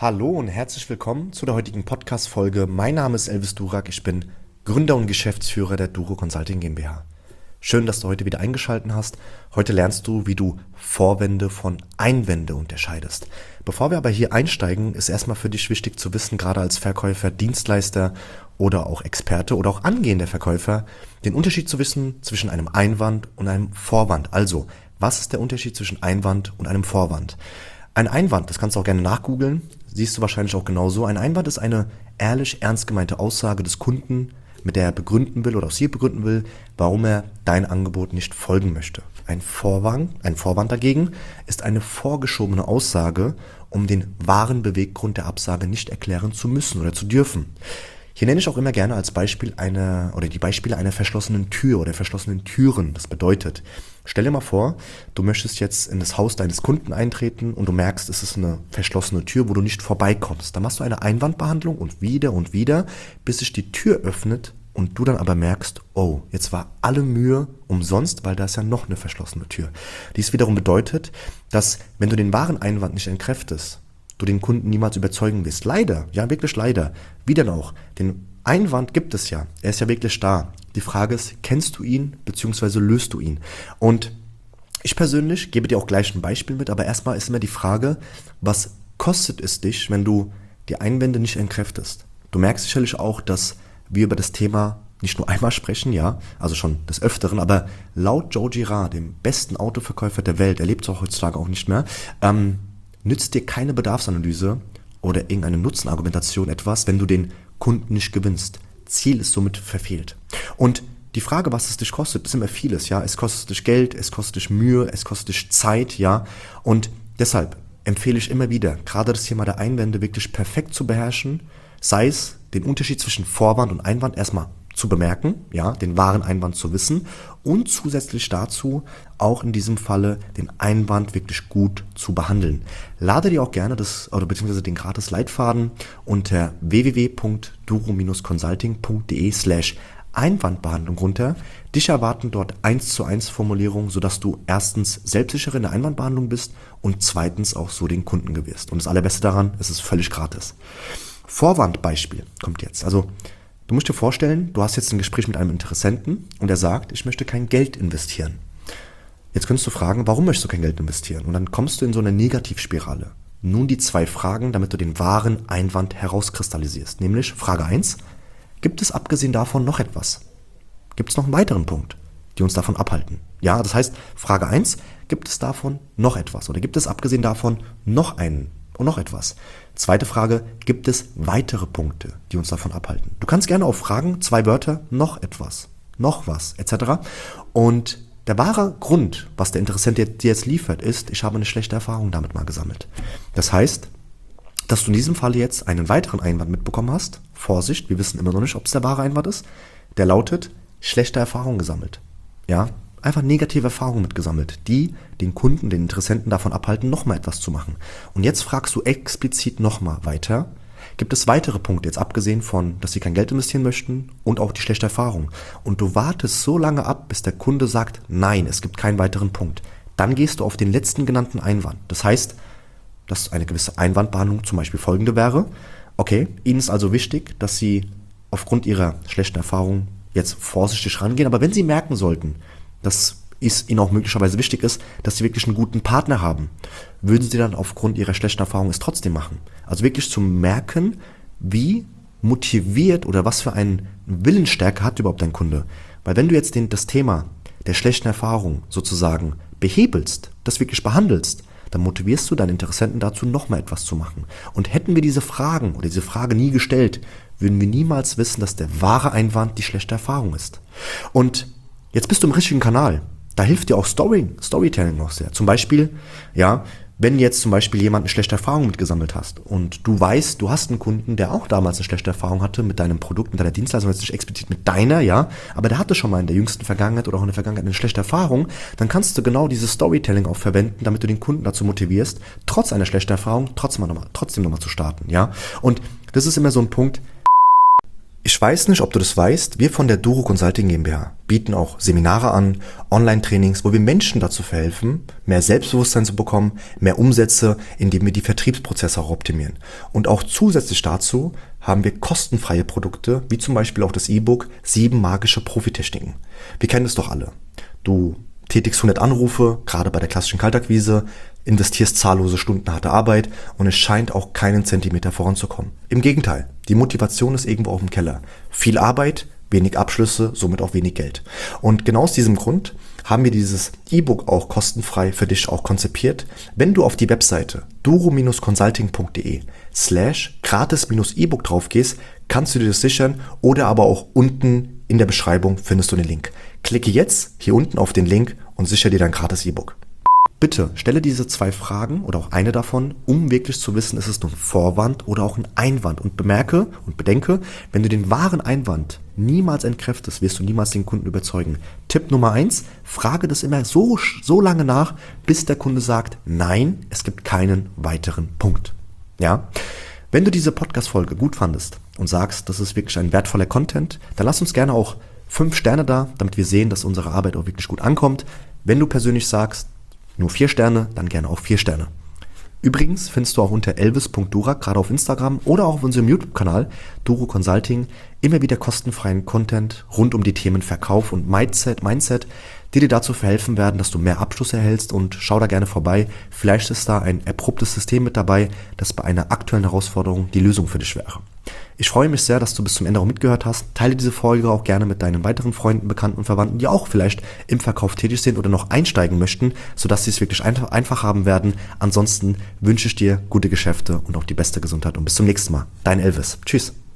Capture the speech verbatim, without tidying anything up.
Hallo und herzlich willkommen zu der heutigen Podcast-Folge. Mein Name ist Elvis Durak, ich bin Gründer und Geschäftsführer der Duro Consulting GmbH. Schön, dass du heute wieder eingeschaltet hast. Heute lernst du, wie du Vorwände von Einwände unterscheidest. Bevor wir aber hier einsteigen, ist erstmal für dich wichtig zu wissen, gerade als Verkäufer, Dienstleister oder auch Experte oder auch angehender Verkäufer, den Unterschied zu wissen zwischen einem Einwand und einem Vorwand. Also, was ist der Unterschied zwischen Einwand und einem Vorwand? Ein Einwand, das kannst du auch gerne nachgoogeln, siehst du wahrscheinlich auch genauso. Ein Einwand ist eine ehrlich, ernst gemeinte Aussage des Kunden, mit der er begründen will oder aus dir begründen will, warum er dein Angebot nicht folgen möchte. Ein Vorwand, ein Vorwand dagegen ist eine vorgeschobene Aussage, um den wahren Beweggrund der Absage nicht erklären zu müssen oder zu dürfen. Hier nenne ich auch immer gerne als Beispiel eine oder die Beispiele einer verschlossenen Tür oder verschlossenen Türen. Das bedeutet, stell dir mal vor, du möchtest jetzt in das Haus deines Kunden eintreten und du merkst, es ist eine verschlossene Tür, wo du nicht vorbeikommst. Dann machst du eine Einwandbehandlung und wieder und wieder, bis sich die Tür öffnet und du dann aber merkst, oh, jetzt war alle Mühe umsonst, weil da ist ja noch eine verschlossene Tür. Dies wiederum bedeutet, dass wenn du den wahren Einwand nicht entkräftest, du den Kunden niemals überzeugen wirst. Leider, ja wirklich leider. Wie denn auch? Den Einwand gibt es ja. Er ist ja wirklich da. Die Frage ist, kennst du ihn bzw. löst du ihn? Und ich persönlich gebe dir auch gleich ein Beispiel mit, aber erstmal ist immer die Frage, was kostet es dich, wenn du die Einwände nicht entkräftest? Du merkst sicherlich auch, dass wir über das Thema nicht nur einmal sprechen, ja, also schon des Öfteren, aber laut Joe Girard, dem besten Autoverkäufer der Welt, er lebt es auch heutzutage auch nicht mehr, ähm, nützt dir keine Bedarfsanalyse oder irgendeine Nutzenargumentation etwas, wenn du den Kunden nicht gewinnst. Ziel ist somit verfehlt. Und die Frage, was es dich kostet, ist immer vieles, ja. Es kostet dich Geld, es kostet dich Mühe, es kostet dich Zeit, ja. Und deshalb empfehle ich immer wieder, gerade das Thema der Einwände wirklich perfekt zu beherrschen, sei es den Unterschied zwischen Vorwand und Einwand erstmal zu bemerken, ja, den wahren Einwand zu wissen und zusätzlich dazu auch in diesem Falle den Einwand wirklich gut zu behandeln. Lade dir auch gerne das oder beziehungsweise den gratis Leitfaden unter w w w punkt duro consulting punkt de slash Einwandbehandlung runter. Dich erwarten dort eins zu eins Formulierungen, sodass du erstens selbstsicher in der Einwandbehandlung bist und zweitens auch so den Kunden gewinnst. Und das Allerbeste daran, es ist völlig gratis. Vorwandbeispiel kommt jetzt. Also du musst dir vorstellen, du hast jetzt ein Gespräch mit einem Interessenten und er sagt, ich möchte kein Geld investieren. Jetzt könntest du fragen, warum möchtest du kein Geld investieren? Und dann kommst du in so eine Negativspirale. Nun die zwei Fragen, damit du den wahren Einwand herauskristallisierst. Nämlich Frage eins, gibt es abgesehen davon noch etwas? Gibt es noch einen weiteren Punkt, die uns davon abhalten? Ja, das heißt, Frage eins, gibt es davon noch etwas? Oder gibt es abgesehen davon noch einen? Und noch etwas. Zweite Frage, gibt es weitere Punkte, die uns davon abhalten? Du kannst gerne auch fragen, zwei Wörter, noch etwas, noch was, et cetera. Und der wahre Grund, was der Interessent dir jetzt liefert, ist, ich habe eine schlechte Erfahrung damit mal gesammelt. Das heißt, dass du in diesem Fall jetzt einen weiteren Einwand mitbekommen hast. Vorsicht, wir wissen immer noch nicht, ob es der wahre Einwand ist. Der lautet, schlechte Erfahrung gesammelt. Ja, einfach negative Erfahrungen mitgesammelt, die den Kunden, den Interessenten davon abhalten, nochmal etwas zu machen. Und jetzt fragst du explizit nochmal weiter, gibt es weitere Punkte, jetzt abgesehen von, dass sie kein Geld investieren möchten und auch die schlechte Erfahrung. Und du wartest so lange ab, bis der Kunde sagt, nein, es gibt keinen weiteren Punkt. Dann gehst du auf den letzten genannten Einwand. Das heißt, dass eine gewisse Einwandbehandlung zum Beispiel folgende wäre. Okay, Ihnen ist also wichtig, dass Sie aufgrund Ihrer schlechten Erfahrung jetzt vorsichtig rangehen, aber wenn Sie merken sollten, dass es Ihnen auch möglicherweise wichtig ist, dass Sie wirklich einen guten Partner haben, würden Sie dann aufgrund Ihrer schlechten Erfahrung es trotzdem machen. Also wirklich zu merken, wie motiviert oder was für einen Willensstärke hat überhaupt dein Kunde. Weil wenn du jetzt den, das Thema der schlechten Erfahrung sozusagen behebelst, das wirklich behandelst, dann motivierst du deinen Interessenten dazu, nochmal etwas zu machen. Und hätten wir diese Fragen oder diese Frage nie gestellt, würden wir niemals wissen, dass der wahre Einwand die schlechte Erfahrung ist. Und jetzt bist du im richtigen Kanal. Da hilft dir auch Story, Storytelling noch sehr. Zum Beispiel, ja, wenn jetzt zum Beispiel jemand eine schlechte Erfahrung mitgesammelt hast und du weißt, du hast einen Kunden, der auch damals eine schlechte Erfahrung hatte mit deinem Produkt, mit deiner Dienstleistung, jetzt nicht explizit mit deiner, ja, aber der hatte schon mal in der jüngsten Vergangenheit oder auch in der Vergangenheit eine schlechte Erfahrung, dann kannst du genau dieses Storytelling auch verwenden, damit du den Kunden dazu motivierst, trotz einer schlechten Erfahrung trotzdem nochmal, trotzdem nochmal zu starten, ja. Und das ist immer so ein Punkt. Ich weiß nicht, ob du das weißt, wir von der Duro Consulting GmbH bieten auch Seminare an, Online-Trainings, wo wir Menschen dazu verhelfen, mehr Selbstbewusstsein zu bekommen, mehr Umsätze, indem wir die Vertriebsprozesse auch optimieren. Und auch zusätzlich dazu haben wir kostenfreie Produkte, wie zum Beispiel auch das E-Book sieben magische Profitechniken. Wir kennen es doch alle. Du tätigst hundert Anrufe, gerade bei der klassischen Kaltakquise, investierst zahllose Stunden harte Arbeit und es scheint auch keinen Zentimeter voranzukommen. Im Gegenteil, die Motivation ist irgendwo auf dem Keller. Viel Arbeit, wenig Abschlüsse, somit auch wenig Geld. Und genau aus diesem Grund haben wir dieses E-Book auch kostenfrei für dich auch konzipiert. Wenn du auf die Webseite duro-consulting.de slash gratis-E-Book drauf gehst, kannst du dir das sichern oder aber auch unten in der Beschreibung findest du den Link. Klicke jetzt hier unten auf den Link und sichere dir dein gratis E-Book. Bitte stelle diese zwei Fragen oder auch eine davon, um wirklich zu wissen, ist es nun ein Vorwand oder auch ein Einwand. Und bemerke und bedenke, wenn du den wahren Einwand niemals entkräftest, wirst du niemals den Kunden überzeugen. Tipp Nummer eins, frage das immer so, so lange nach, bis der Kunde sagt, nein, es gibt keinen weiteren Punkt. Ja? Wenn du diese Podcast-Folge gut fandest und sagst, das ist wirklich ein wertvoller Content, dann lass uns gerne auch fünf Sterne da, damit wir sehen, dass unsere Arbeit auch wirklich gut ankommt. Wenn du persönlich sagst, nur vier Sterne, dann gerne auch vier Sterne. Übrigens findest du auch unter elvis punkt durak, gerade auf Instagram oder auch auf unserem YouTube-Kanal Duro Consulting, immer wieder kostenfreien Content rund um die Themen Verkauf und Mindset, Mindset, die dir dazu verhelfen werden, dass du mehr Abschluss erhältst, und schau da gerne vorbei. Vielleicht ist da ein erprobtes System mit dabei, das bei einer aktuellen Herausforderung die Lösung für dich wäre. Ich freue mich sehr, dass du bis zum Ende auch mitgehört hast. Teile diese Folge auch gerne mit deinen weiteren Freunden, Bekannten und Verwandten, die auch vielleicht im Verkauf tätig sind oder noch einsteigen möchten, sodass sie es wirklich einfach, einfach haben werden. Ansonsten wünsche ich dir gute Geschäfte und auch die beste Gesundheit und bis zum nächsten Mal. Dein Elvis. Tschüss.